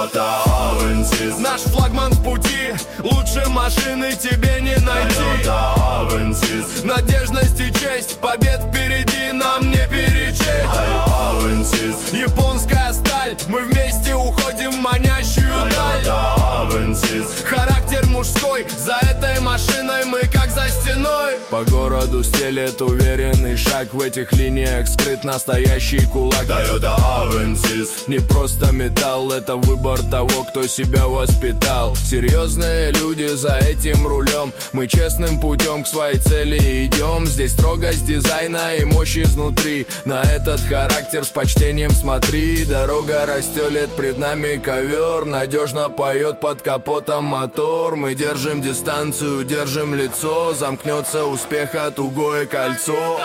Toyota Avensis. Наш флагман в пути, лучше машины тебе не найти. Toyota Avensis. Надежность и честь, побед впереди нам не перечесть. Avensis. Японская сталь, мы вместе уходим в манящую даль. Toyota Avensis. Характер мужской, за этой машиной мы как за стеной. По городу стелет уверенный шаг, в этих линиях скрыт настоящий кулак. Toyota Avensis. Не просто металл, это выбор того, кто себя воспитал. Серьезные люди за этим рулем, мы честным путем к своей цели идем. Здесь строгость дизайна и мощь изнутри. На этот характер с почтением смотри. Дорога растелет пред нами ковер, надежно поет под капотом мотор. Мы держим дистанцию, держим лицо, замкнется успеха тугое кольцо.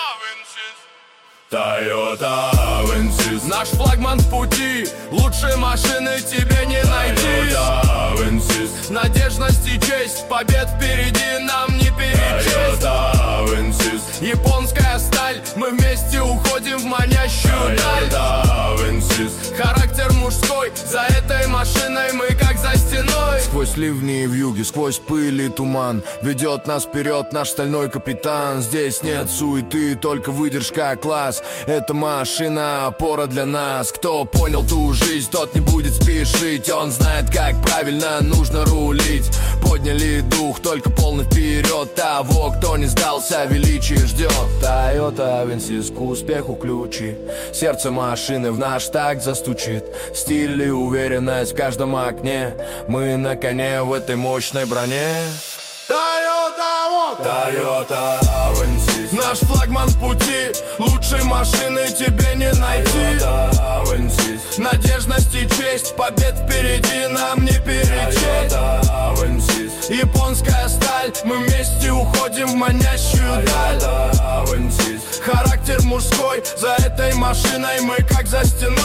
Toyota Avensis. Наш флагман в пути, лучшей машины тебе не найти. Toyota Avensis. Надежность и честь, побед впереди нам не перечесть. Toyota Avensis. Японская сталь, мы вместе уходим в манящую даль. Toyota Avensis. Характер мужской, за этой машиной мы как за стеной. Сквозь ливни и вьюги, сквозь пыль и туман ведет нас вперед наш стальной капитан. Здесь нет суеты, только выдержка, класс. Эта машина опора для нас. Кто понял ту жизнь, тот не будет спешить. Он знает, как правильно нужно рулить. Подняли дух, только полный вперед того, кто не сдался, величие ждет. Toyota Avensis, к успеху ключи. Сердце машины в наш такт застучит. Стиль и уверенность в каждом окне. Мы на коне в этой мощной броне. Toyota Avensis. Наш флагман в пути, лучшей машины тебе не найти. Toyota Avensis. Надежность и честь, побед впереди нам не перечесть. Toyota Avensis. Японская сталь, мы вместе уходим в манящую даль. Toyota Avensis. Характер мужской, за этой машиной мы как за стеной.